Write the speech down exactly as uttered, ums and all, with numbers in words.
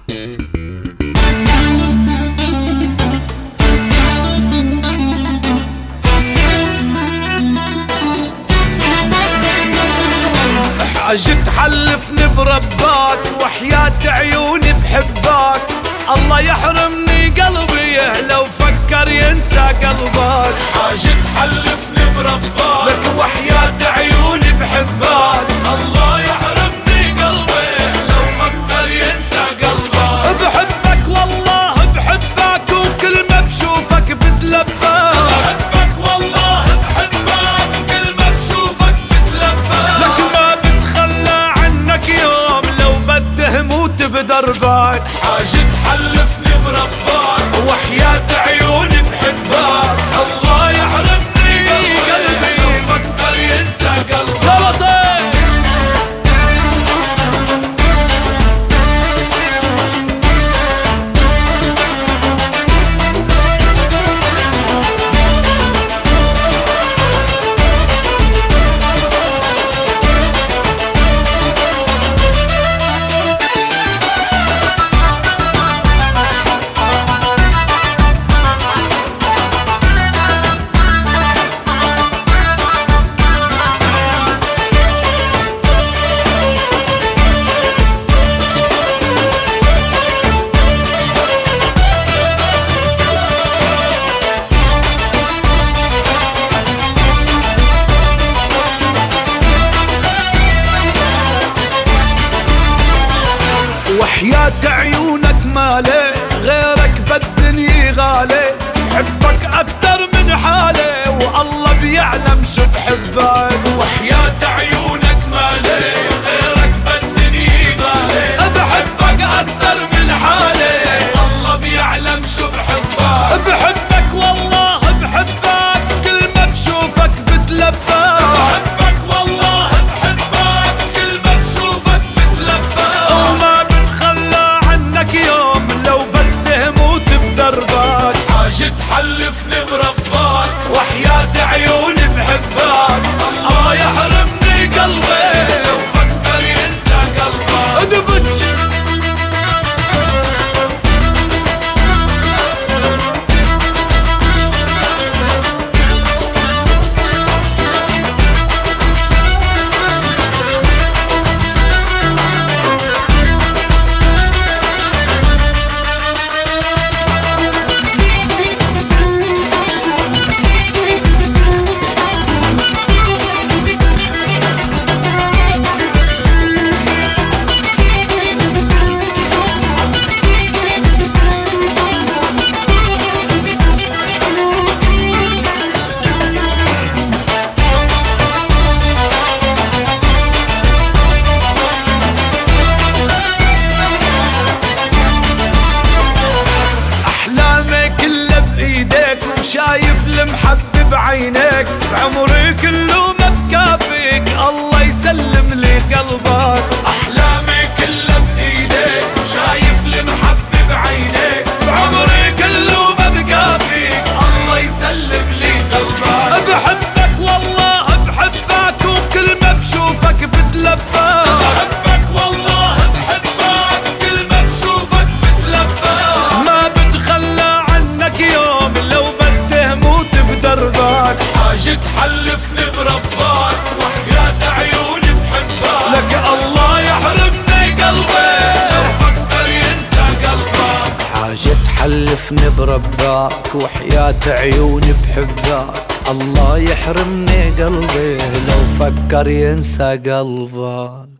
حاجة تحلفني برباك وحياة عيوني بحباك، الله يحرمني قلبي لو فكر ينسى قلبك. حاجة تحلفني برباك لك وحياة عيوني بحباك، الله يحرمني قلبي لو فكر ينسى قلبك. بحبك والله بحبك وكل ما بشوفك بتلبك. بحبك والله بحبك وكل ما بشوفك بتلبك. لك ما بتخلى عنك يوم لو بده موت بدربك. حاجة تحلفني برباك وحياة عيوني بحبك، الله يحرمني قلبي لو فكر ينسى قلبك. يا لطيف وحياة عيونك مالي غيرك بالدنيا غالي. بحبك أكتر من حالي والله بيعلم شو بحبك. وحياة عيونك مالي غيرك بالدنيا غالي. بحبك أكتر من حالي الله بيعلم شو بحبك. بحبك والله بحبك كل ما بشوفك بتلبك. بحبك والله بحبك كل ما بشوفك بتلبك. وما بتخلى عنك يوم لو بده موت بدربك. حاجة تحلفني برباك وحياة عيوني بحبك، الله يحرمني قلبي لو فكر ينسى قلبك. ادبج شايف المحبب بعينيك، عمري كله ما بكافيك الله يسلم لي قلبك. أحلامي كلها بإيديك شايف المحبب بعينيك، عمري كله ما بكافيك الله يسلم لي قلبك. بحبك والله بحبك وكل ما بشوفك بتلبك. بحبك والله بحبك وكل ما بشوفك بتلبك. ما بتخلى عنك يوم لو بدربك. حاجة تحلفني برباك وحياة عيوني بحبك. لك الله يحرمني قلبي لو فكر ينسى قلبك. حاجة تحلفني برباك وحياة عيوني بحبك، الله يحرمني قلبي لو فكر ينسى قلبك.